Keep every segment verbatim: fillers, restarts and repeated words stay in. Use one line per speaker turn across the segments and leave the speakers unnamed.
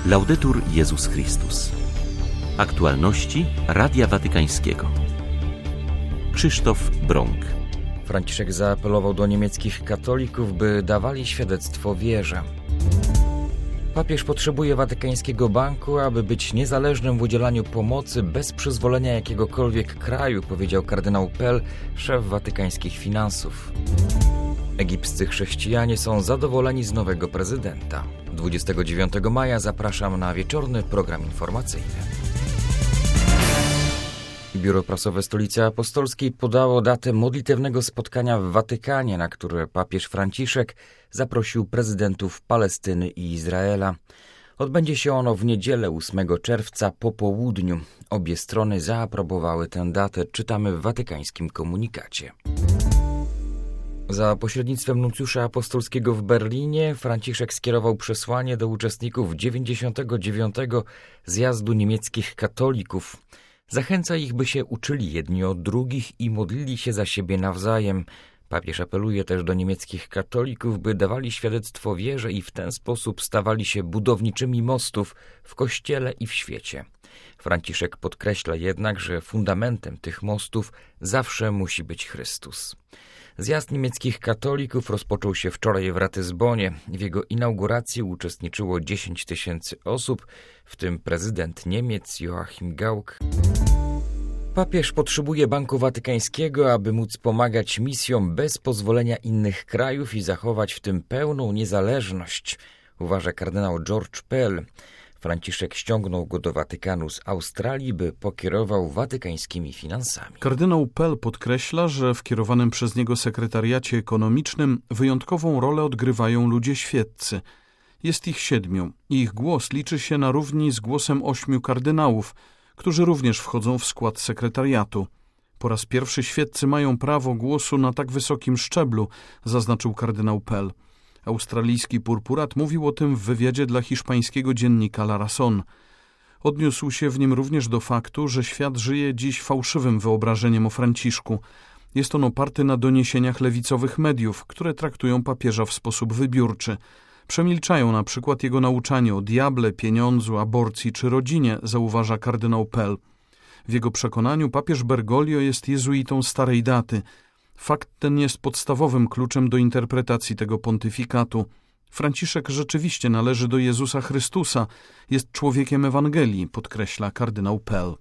Laudetur Jezus Chrystus. Aktualności Radia Watykańskiego. Krzysztof Brąk.
Franciszek zaapelował do niemieckich katolików, by dawali świadectwo wierze. Papież potrzebuje Watykańskiego Banku, aby być niezależnym w udzielaniu pomocy bez przyzwolenia jakiegokolwiek kraju, powiedział kardynał Pell, szef watykańskich finansów. Egipscy chrześcijanie są zadowoleni z nowego prezydenta. dwudziestego dziewiątego maja zapraszam na wieczorny program informacyjny. Biuro Prasowe Stolicy Apostolskiej podało datę modlitewnego spotkania w Watykanie, na które papież Franciszek zaprosił prezydentów Palestyny i Izraela. Odbędzie się ono w niedzielę ósmego czerwca po południu. Obie strony zaaprobowały tę datę, czytamy w watykańskim komunikacie. Za pośrednictwem nuncjusza apostolskiego w Berlinie Franciszek skierował przesłanie do uczestników dziewięćdziesiątego dziewiątego Zjazdu Niemieckich Katolików. Zachęca ich, by się uczyli jedni od drugich i modlili się za siebie nawzajem. Papież apeluje też do niemieckich katolików, by dawali świadectwo wierze i w ten sposób stawali się budowniczymi mostów w Kościele i w świecie. Franciszek podkreśla jednak, że fundamentem tych mostów zawsze musi być Chrystus. Zjazd niemieckich katolików rozpoczął się wczoraj w Ratyzbonie. W jego inauguracji uczestniczyło dziesięć tysięcy osób, w tym prezydent Niemiec Joachim Gauck. Papież potrzebuje Banku Watykańskiego, aby móc pomagać misjom bez pozwolenia innych krajów i zachować w tym pełną niezależność, uważa kardynał George Pell. Franciszek ściągnął go do Watykanu z Australii, by pokierował watykańskimi finansami.
Kardynał Pell podkreśla, że w kierowanym przez niego sekretariacie ekonomicznym wyjątkową rolę odgrywają ludzie świeccy. Jest ich siedmiu i ich głos liczy się na równi z głosem ośmiu kardynałów, którzy również wchodzą w skład sekretariatu. Po raz pierwszy świeccy mają prawo głosu na tak wysokim szczeblu, zaznaczył kardynał Pell. Australijski purpurat mówił o tym w wywiadzie dla hiszpańskiego dziennika La Razón. Odniósł się w nim również do faktu, że świat żyje dziś fałszywym wyobrażeniem o Franciszku. Jest on oparty na doniesieniach lewicowych mediów, które traktują papieża w sposób wybiórczy. Przemilczają na przykład jego nauczanie o diable, pieniądzu, aborcji czy rodzinie, zauważa kardynał Pell. W jego przekonaniu papież Bergoglio jest jezuitą starej daty. Fakt ten jest podstawowym kluczem do interpretacji tego pontyfikatu. Franciszek rzeczywiście należy do Jezusa Chrystusa, jest człowiekiem Ewangelii, podkreśla kardynał Pell.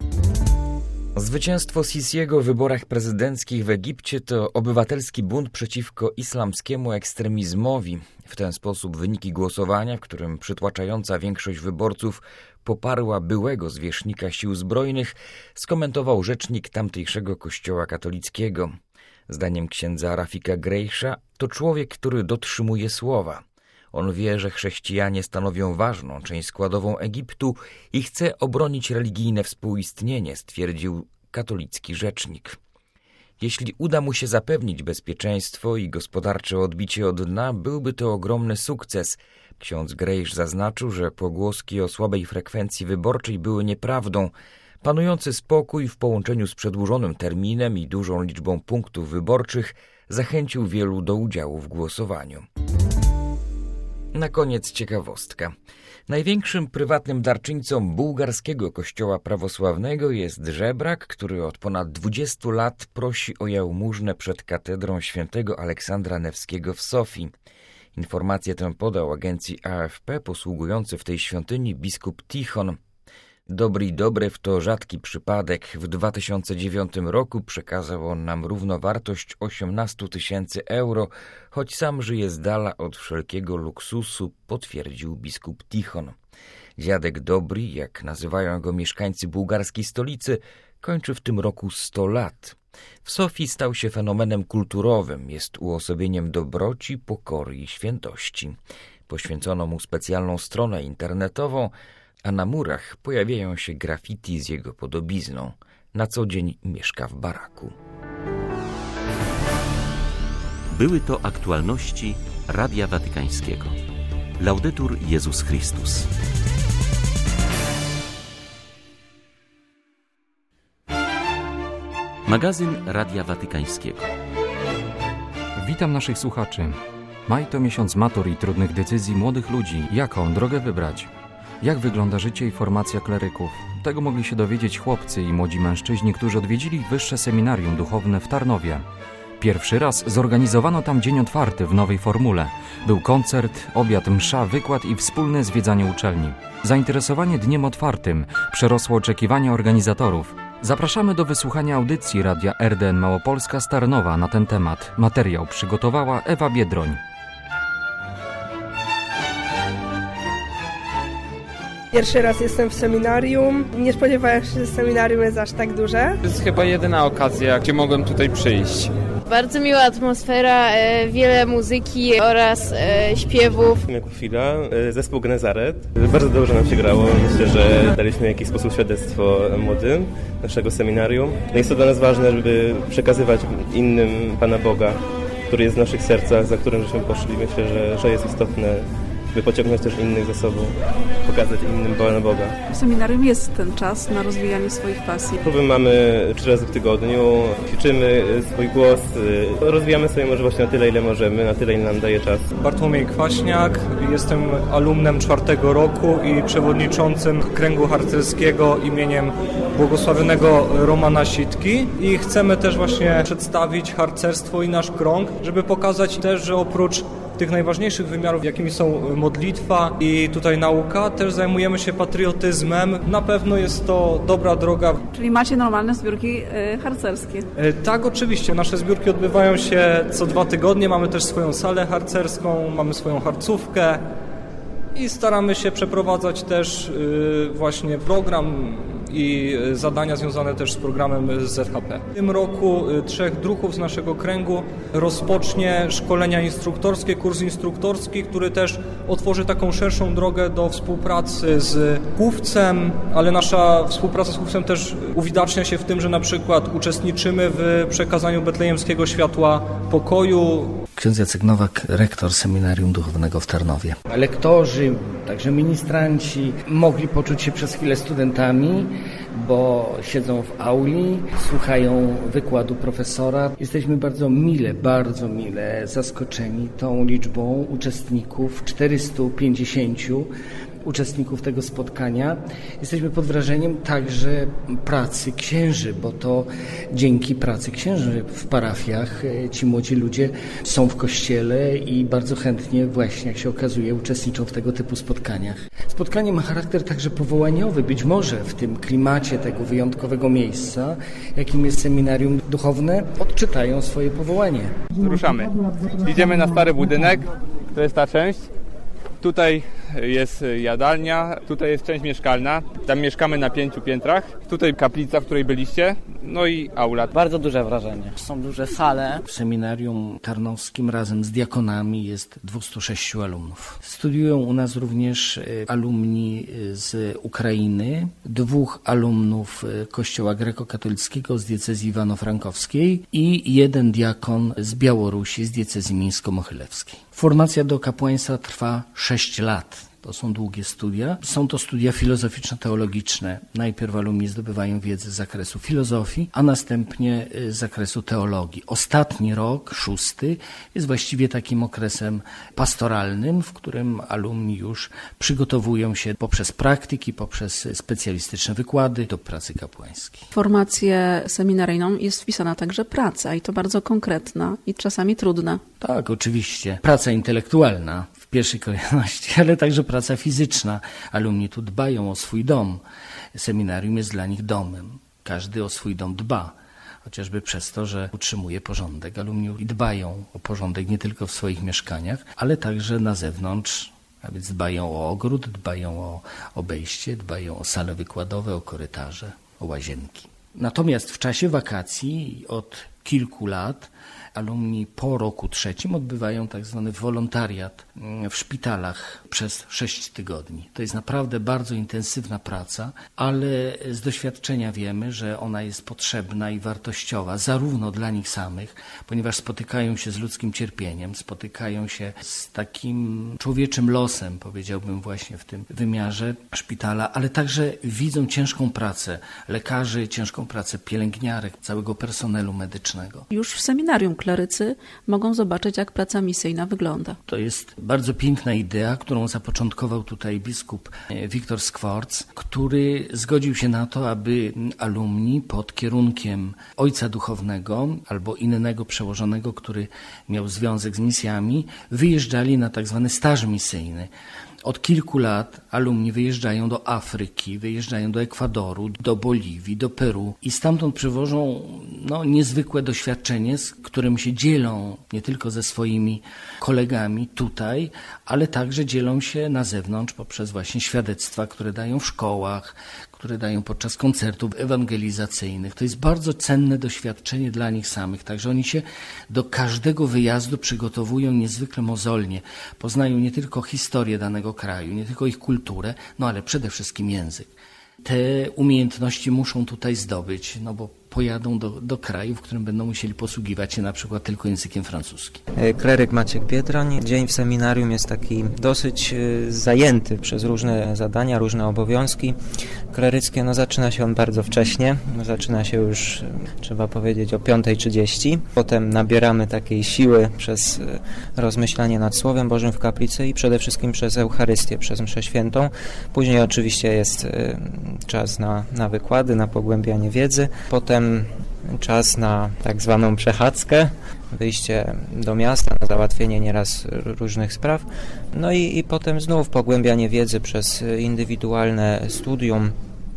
Zwycięstwo Sisiego w wyborach prezydenckich w Egipcie to obywatelski bunt przeciwko islamskiemu ekstremizmowi. W ten sposób wyniki głosowania, w którym przytłaczająca większość wyborców poparła byłego zwierzchnika sił zbrojnych, skomentował rzecznik tamtejszego kościoła katolickiego. Zdaniem księdza Rafika Grejsza to człowiek, który dotrzymuje słowa. On wie, że chrześcijanie stanowią ważną część składową Egiptu i chce obronić religijne współistnienie, stwierdził katolicki rzecznik. Jeśli uda mu się zapewnić bezpieczeństwo i gospodarcze odbicie od dna, byłby to ogromny sukces. Ksiądz Grejsz zaznaczył, że pogłoski o słabej frekwencji wyborczej były nieprawdą. Panujący spokój w połączeniu z przedłużonym terminem i dużą liczbą punktów wyborczych zachęcił wielu do udziału w głosowaniu. Na koniec ciekawostka. Największym prywatnym darczyńcą bułgarskiego kościoła prawosławnego jest żebrak, który od ponad dwudziestu lat prosi o jałmużnę przed katedrą świętego Aleksandra Newskiego w Sofii. Informację tę podał agencji A F P posługujący w tej świątyni biskup Tichon. Dobry Dobrew to rzadki przypadek. W dwa tysiące dziewiątym roku przekazał on nam równowartość osiemnaście tysięcy euro, choć sam żyje z dala od wszelkiego luksusu, potwierdził biskup Tichon. Dziadek Dobry, jak nazywają go mieszkańcy bułgarskiej stolicy, kończy w tym roku sto lat. W Sofii stał się fenomenem kulturowym, jest uosobieniem dobroci, pokory i świętości. Poświęcono mu specjalną stronę internetową, a na murach pojawiają się graffiti z jego podobizną. Na co dzień mieszka w baraku.
Były to aktualności Radia Watykańskiego. Laudetur Jezus Chrystus. Magazyn Radia Watykańskiego.
Witam naszych słuchaczy. Maj to miesiąc matur i trudnych decyzji młodych ludzi, jaką drogę wybrać. Jak wygląda życie i formacja kleryków? Tego mogli się dowiedzieć chłopcy i młodzi mężczyźni, którzy odwiedzili Wyższe Seminarium Duchowne w Tarnowie. Pierwszy raz zorganizowano tam dzień otwarty w nowej formule. Był koncert, obiad, msza, wykład i wspólne zwiedzanie uczelni. Zainteresowanie Dniem Otwartym przerosło oczekiwania organizatorów. Zapraszamy do wysłuchania audycji Radia R D N Małopolska z Tarnowa na ten temat. Materiał przygotowała Ewa Biedroń.
Pierwszy raz jestem w seminarium. Nie spodziewałem się, że seminarium jest aż tak duże.
To jest chyba jedyna okazja, gdzie mogłem tutaj przyjść.
Bardzo miła atmosfera, wiele muzyki oraz śpiewów.
Jako chwila, zespół Genezaret. Bardzo dobrze nam się grało. Myślę, że daliśmy w jakiś sposób świadectwo młodym naszego seminarium. Jest to dla nas ważne, żeby przekazywać innym Pana Boga, który jest w naszych sercach, za którym żeśmy poszli. Myślę, że, że jest istotne, by pociągnąć też innych za sobą, pokazać innym Pana Boga.
W seminarium jest ten czas na rozwijanie swoich pasji.
Próby mamy trzy razy w tygodniu, ćwiczymy swój głos, rozwijamy swoje możliwości na tyle, ile możemy, na tyle, ile nam daje czas.
Bartłomiej Kwaśniak, jestem alumnem czwartego roku i przewodniczącym kręgu harcerskiego imieniem błogosławionego Romana Sitki i chcemy też właśnie przedstawić harcerstwo i nasz krąg, żeby pokazać też, że oprócz tych najważniejszych wymiarów, jakimi są modlitwa i tutaj nauka, też zajmujemy się patriotyzmem. Na pewno jest to dobra droga.
Czyli macie normalne zbiórki y, harcerskie?
E, tak, oczywiście. Nasze zbiórki odbywają się co dwa tygodnie. Mamy też swoją salę harcerską, mamy swoją harcówkę i staramy się przeprowadzać też y, właśnie program i zadania związane też z programem z Z H P. W tym roku y, trzech druhów z naszego kręgu rozpocznie szkolenia instruktorskie, kurs instruktorski, który też otworzy taką szerszą drogę do współpracy z chówcem, ale nasza współpraca z chówcem też uwidacznia się w tym, że na przykład uczestniczymy w przekazaniu betlejemskiego światła pokoju.
Ksiądz Jacek Nowak, rektor Seminarium Duchownego w Tarnowie. Lektorzy, także ministranci mogli poczuć się przez chwilę studentami, bo siedzą w auli, słuchają wykładu profesora. Jesteśmy bardzo mile, bardzo mile zaskoczeni tą liczbą uczestników, czterysta pięćdziesiąt uczestników tego spotkania. Jesteśmy pod wrażeniem także pracy księży, bo to dzięki pracy księży w parafiach ci młodzi ludzie są w kościele i bardzo chętnie właśnie, jak się okazuje, uczestniczą w tego typu spotkaniach. Spotkanie ma charakter także powołaniowy, być może w tym klimacie tego wyjątkowego miejsca, jakim jest seminarium duchowne, odczytają swoje powołanie.
Ruszamy. Idziemy na stary budynek, to jest ta część. Tutaj jest jadalnia, tutaj jest część mieszkalna, tam mieszkamy na pięciu piętrach, tutaj kaplica, w której byliście, no i aula.
Bardzo duże wrażenie. Są duże sale.
W seminarium tarnowskim razem z diakonami jest dwieście sześć alumnów. Studiują u nas również alumni z Ukrainy, dwóch alumnów Kościoła Grekokatolickiego z diecezji iwano-frankowskiej i jeden diakon z Białorusi z diecezji mińsko-mochylewskiej. Formacja do kapłaństwa trwa sześć lat. To są długie studia. Są to studia filozoficzno-teologiczne. Najpierw alumni zdobywają wiedzę z zakresu filozofii, a następnie z zakresu teologii. Ostatni rok, szósty, jest właściwie takim okresem pastoralnym, w którym alumni już przygotowują się poprzez praktyki, poprzez specjalistyczne wykłady do pracy kapłańskiej.
W formację seminaryjną jest wpisana także praca i to bardzo konkretna i czasami trudna.
Tak, oczywiście. Praca intelektualna w pierwszej kolejności, ale także praca fizyczna. Alumni tu dbają o swój dom. Seminarium jest dla nich domem. Każdy o swój dom dba, chociażby przez to, że utrzymuje porządek. Alumni dbają o porządek nie tylko w swoich mieszkaniach, ale także na zewnątrz. A więc dbają o ogród, dbają o obejście, dbają o sale wykładowe, o korytarze, o łazienki. Natomiast w czasie wakacji od kilku lat alumni po roku trzecim odbywają tak zwany wolontariat w szpitalach przez sześć tygodni. To jest naprawdę bardzo intensywna praca, ale z doświadczenia wiemy, że ona jest potrzebna i wartościowa zarówno dla nich samych, ponieważ spotykają się z ludzkim cierpieniem, spotykają się z takim człowieczym losem, powiedziałbym właśnie w tym wymiarze szpitala, ale także widzą ciężką pracę lekarzy, ciężką pracę pielęgniarek, całego personelu medycznego. fizycznego.
Już w seminarium klerycy mogą zobaczyć, jak praca misyjna wygląda.
To jest bardzo piękna idea, którą zapoczątkował tutaj biskup Wiktor Skworc, który zgodził się na to, aby alumni pod kierunkiem ojca duchownego albo innego przełożonego, który miał związek z misjami, wyjeżdżali na tak zwany staż misyjny. Od kilku lat alumni wyjeżdżają do Afryki, wyjeżdżają do Ekwadoru, do Boliwii, do Peru i stamtąd przywożą no, niezwykłe doświadczenie, z którym się dzielą nie tylko ze swoimi kolegami tutaj, ale także dzielą się na zewnątrz poprzez właśnie świadectwa, które dają w szkołach, które dają podczas koncertów ewangelizacyjnych. To jest bardzo cenne doświadczenie dla nich samych, także oni się do każdego wyjazdu przygotowują niezwykle mozolnie. Poznają nie tylko historię danego kraju, nie tylko ich kulturę, no ale przede wszystkim język. Te umiejętności muszą tutaj zdobyć, no bo pojadą do, do kraju, w którym będą musieli posługiwać się na przykład tylko językiem francuskim.
Kleryk Maciek Biedroń. Dzień w seminarium jest taki dosyć zajęty przez różne zadania, różne obowiązki kleryckie. No zaczyna się on bardzo wcześnie. No zaczyna się już, trzeba powiedzieć, o piąta trzydzieści. Potem nabieramy takiej siły przez rozmyślanie nad Słowem Bożym w kaplicy i przede wszystkim przez Eucharystię, przez mszę świętą. Później oczywiście jest czas na, na wykłady, na pogłębianie wiedzy. Potem czas na tak zwaną przechadzkę, wyjście do miasta, na załatwienie nieraz różnych spraw. No i, i potem znów pogłębianie wiedzy przez indywidualne studium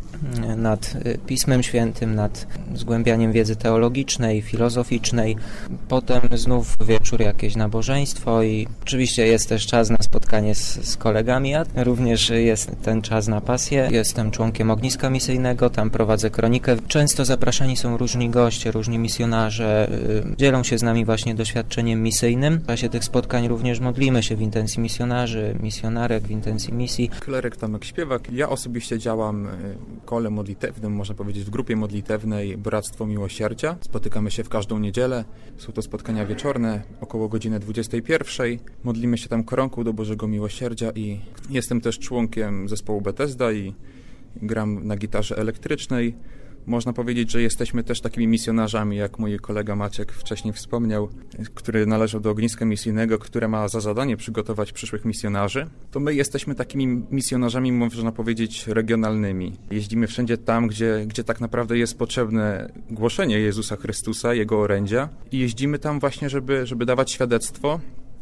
nad Pismem Świętym, nad zgłębianiem wiedzy teologicznej, filozoficznej. Potem znów wieczór, jakieś nabożeństwo i oczywiście jest też czas na spotkanie z, z kolegami, a również jest ten czas na pasję. Jestem członkiem ogniska misyjnego, tam prowadzę kronikę. Często zapraszani są różni goście, różni misjonarze, dzielą się z nami właśnie doświadczeniem misyjnym. W czasie tych spotkań również modlimy się w intencji misjonarzy, misjonarek, w intencji misji.
Kleryk Tomek Śpiewak. Ja osobiście działam kole modlitewnym, można powiedzieć w grupie modlitewnej Bractwo Miłosierdzia. Spotykamy się w każdą niedzielę. Są to spotkania wieczorne, około godziny dwudziestej pierwszej. Modlimy się tam koronką do Bożego Miłosierdzia i jestem też członkiem zespołu Bethesda i gram na gitarze elektrycznej. Można powiedzieć, że jesteśmy też takimi misjonarzami, jak mój kolega Maciek wcześniej wspomniał, który należał do ogniska misyjnego, które ma za zadanie przygotować przyszłych misjonarzy. To my jesteśmy takimi misjonarzami, można powiedzieć, regionalnymi. Jeździmy wszędzie tam, gdzie, gdzie tak naprawdę jest potrzebne głoszenie Jezusa Chrystusa, Jego orędzia. I jeździmy tam właśnie, żeby, żeby dawać świadectwo,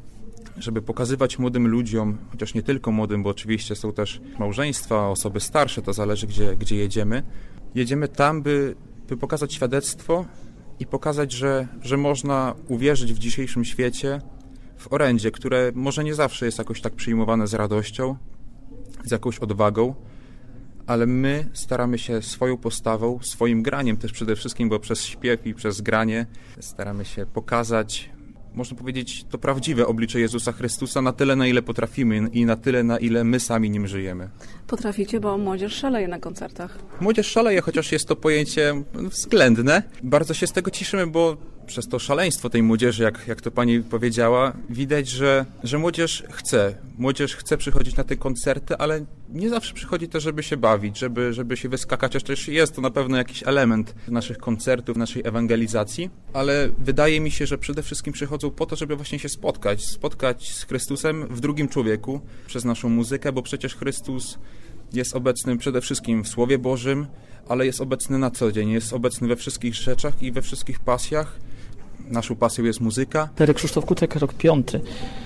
żeby pokazywać młodym ludziom, chociaż nie tylko młodym, bo oczywiście są też małżeństwa, osoby starsze, to zależy, gdzie, gdzie jedziemy. Jedziemy tam, by, by pokazać świadectwo i pokazać, że, że można uwierzyć w dzisiejszym świecie w orędzie, które może nie zawsze jest jakoś tak przyjmowane z radością, z jakąś odwagą, ale my staramy się swoją postawą, swoim graniem też przede wszystkim, bo przez śpiew i przez granie staramy się pokazać, można powiedzieć, to prawdziwe oblicze Jezusa Chrystusa na tyle, na ile potrafimy i na tyle, na ile my sami nim żyjemy.
Potraficie, bo młodzież szaleje na koncertach.
Młodzież szaleje, chociaż jest to pojęcie względne. Bardzo się z tego cieszymy, bo przez to szaleństwo tej młodzieży, jak, jak to pani powiedziała, widać, że, że młodzież chce. Młodzież chce przychodzić na te koncerty, ale nie zawsze przychodzi też, żeby się bawić, żeby, żeby się wyskakać. Chociaż jest to na pewno jakiś element naszych koncertów, naszej ewangelizacji, ale wydaje mi się, że przede wszystkim przychodzą po to, żeby właśnie się spotkać. Spotkać z Chrystusem w drugim człowieku przez naszą muzykę, bo przecież Chrystus jest obecny przede wszystkim w Słowie Bożym, ale jest obecny na co dzień, jest obecny we wszystkich rzeczach i we wszystkich pasjach. Naszą pasją jest muzyka.
Kleryk Krzysztof Kutek, rok piąty.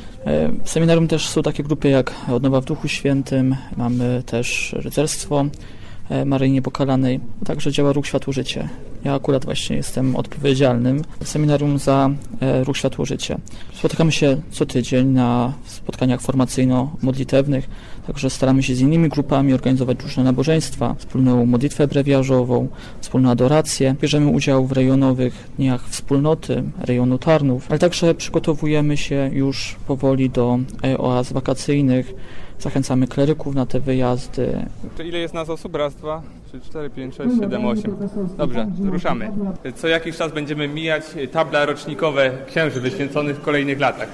W seminarium też są takie grupy jak Odnowa w Duchu Świętym, mamy też rycerstwo Maryi Niepokalanej, także działa Ruch Światło Życie. Ja akurat właśnie jestem odpowiedzialnym w seminarium za Ruch Światło Życie. Spotykamy się co tydzień na spotkaniach formacyjno-modlitewnych, także staramy się z innymi grupami organizować różne nabożeństwa, wspólną modlitwę brewiarzową, wspólną adorację. Bierzemy udział w rejonowych dniach wspólnoty, rejonu Tarnów, ale także przygotowujemy się już powoli do oaz wakacyjnych. Zachęcamy kleryków na te wyjazdy.
To ile jest nas osób? Raz, dwa, trzy, cztery, pięć, sześć, siedem, osiem. Dobrze, ruszamy. Co jakiś czas będziemy mijać table rocznikowe księży wyświęconych w kolejnych latach.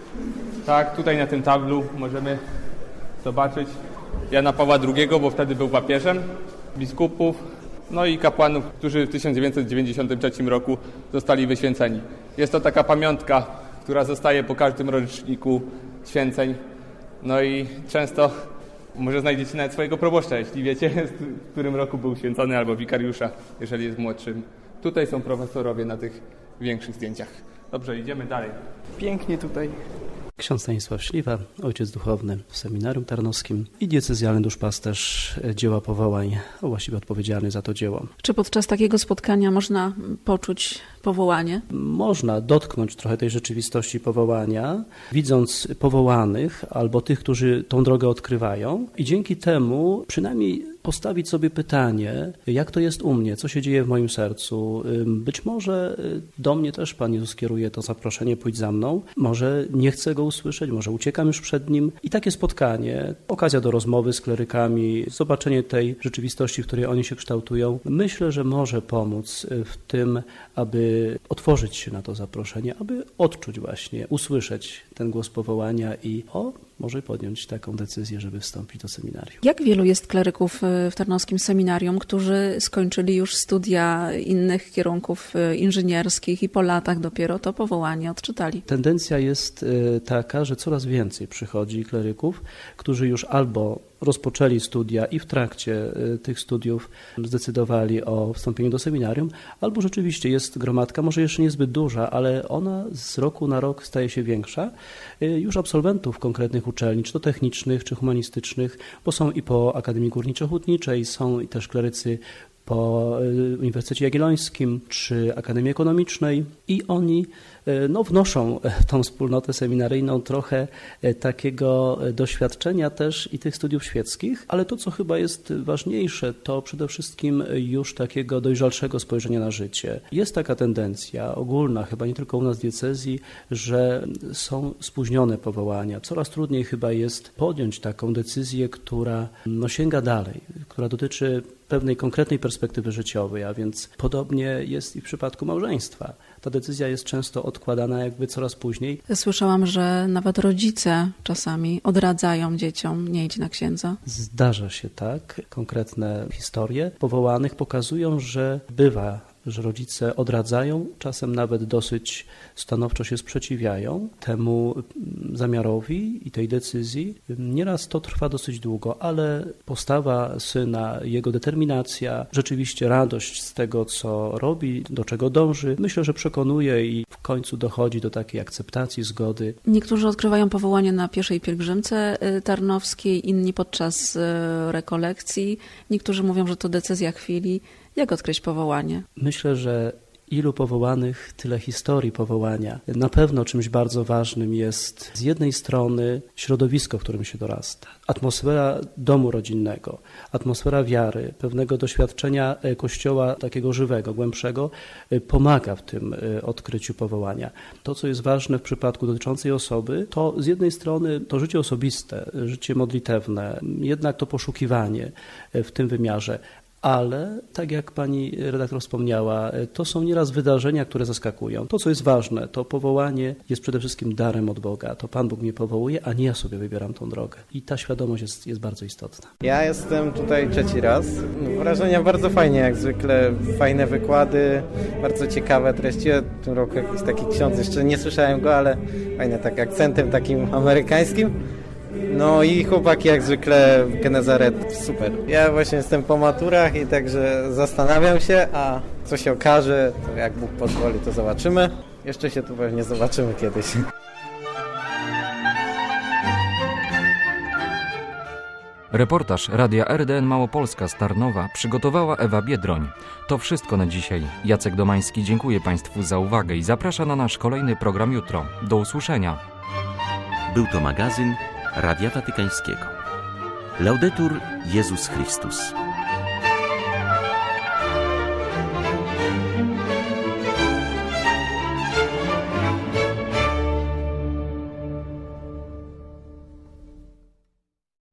Tak, tutaj na tym tablu możemy zobaczyć Jana Pawła drugiego, bo wtedy był papieżem, biskupów, no i kapłanów, którzy w tysiąc dziewięćset dziewięćdziesiątym trzecim roku zostali wyświęceni. Jest to taka pamiątka, która zostaje po każdym roczniku święceń. No i często może znajdziecie nawet swojego proboszcza, jeśli wiecie, w którym roku był święcony, albo wikariusza, jeżeli jest młodszym. Tutaj są profesorowie na tych większych zdjęciach. Dobrze, idziemy dalej.
Pięknie tutaj.
Ksiądz Stanisław Śliwa, ojciec duchowny w Seminarium Tarnowskim i diecezjalny duszpasterz dzieła powołań, a właściwie odpowiedzialny za to dzieło.
Czy podczas takiego spotkania można poczuć powołanie?
Można dotknąć trochę tej rzeczywistości powołania, widząc powołanych albo tych, którzy tą drogę odkrywają i dzięki temu przynajmniej postawić sobie pytanie, jak to jest u mnie, co się dzieje w moim sercu. Być może do mnie też Pan Jezus kieruje to zaproszenie, pójdź za mną. Może nie chcę go usłyszeć, może uciekam już przed nim. I takie spotkanie, okazja do rozmowy z klerykami, zobaczenie tej rzeczywistości, w której oni się kształtują, myślę, że może pomóc w tym, aby otworzyć się na to zaproszenie, aby odczuć właśnie, usłyszeć ten głos powołania i o, może podjąć taką decyzję, żeby wstąpić do seminarium.
Jak wielu jest kleryków w Tarnowskim Seminarium, którzy skończyli już studia innych kierunków inżynierskich i po latach dopiero to powołanie odczytali?
Tendencja jest taka, że coraz więcej przychodzi kleryków, którzy już albo rozpoczęli studia i w trakcie tych studiów zdecydowali o wstąpieniu do seminarium, albo rzeczywiście jest gromadka, może jeszcze niezbyt duża, ale ona z roku na rok staje się większa, już absolwentów konkretnych uczelni, czy to technicznych, czy humanistycznych, bo są i po Akademii Górniczo-Hutniczej, są i też klerycy po Uniwersytecie Jagiellońskim czy Akademii Ekonomicznej i oni no, wnoszą w tą wspólnotę seminaryjną trochę takiego doświadczenia też i tych studiów świeckich, ale to, co chyba jest ważniejsze, to przede wszystkim już takiego dojrzalszego spojrzenia na życie. Jest taka tendencja ogólna, chyba nie tylko u nas w diecezji, że są spóźnione powołania. Coraz trudniej chyba jest podjąć taką decyzję, która no, sięga dalej, która dotyczy pewnej konkretnej perspektywy życiowej, a więc podobnie jest i w przypadku małżeństwa. Ta decyzja jest często odkładana jakby coraz później.
Słyszałam, że nawet rodzice czasami odradzają dzieciom, nie idź na księdza.
Zdarza się tak. Konkretne historie powołanych pokazują, że bywa, że rodzice odradzają, czasem nawet dosyć stanowczo się sprzeciwiają temu zamiarowi i tej decyzji. Nieraz to trwa dosyć długo, ale postawa syna, jego determinacja, rzeczywiście radość z tego, co robi, do czego dąży, myślę, że przekonuje i w końcu dochodzi do takiej akceptacji, zgody.
Niektórzy odkrywają powołanie na pierwszej pielgrzymce tarnowskiej, inni podczas rekolekcji. Niektórzy mówią, że to decyzja chwili. Jak odkryć powołanie?
Myślę, że ilu powołanych, tyle historii powołania. Na pewno czymś bardzo ważnym jest z jednej strony środowisko, w którym się dorasta, atmosfera domu rodzinnego, atmosfera wiary, pewnego doświadczenia Kościoła takiego żywego, głębszego, pomaga w tym odkryciu powołania. To, co jest ważne w przypadku dotyczącej osoby, to z jednej strony to życie osobiste, życie modlitewne, jednak to poszukiwanie w tym wymiarze, ale tak jak pani redaktor wspomniała, to są nieraz wydarzenia, które zaskakują. To, co jest ważne, to powołanie jest przede wszystkim darem od Boga. To Pan Bóg mnie powołuje, a nie ja sobie wybieram tą drogę. I ta świadomość jest, jest bardzo istotna.
Ja jestem tutaj trzeci raz. Wrażenia bardzo fajnie, jak zwykle. Fajne wykłady, bardzo ciekawe treści. W tym roku jakiś taki ksiądz, jeszcze nie słyszałem go, ale fajne, tak akcentem takim amerykańskim. No i chłopaki jak zwykle w Genezaret, super. Ja właśnie jestem po maturach i także zastanawiam się, a co się okaże, to jak Bóg pozwoli, to zobaczymy. Jeszcze się tu pewnie zobaczymy kiedyś.
Reportaż Radia R D N Małopolska z Tarnowa przygotowała Ewa Biedroń. To wszystko na dzisiaj. Jacek Domański dziękuję Państwu za uwagę i zaprasza na nasz kolejny program jutro. Do usłyszenia.
Był to magazyn Radia Watykańskiego. Laudetur Jezus Chrystus.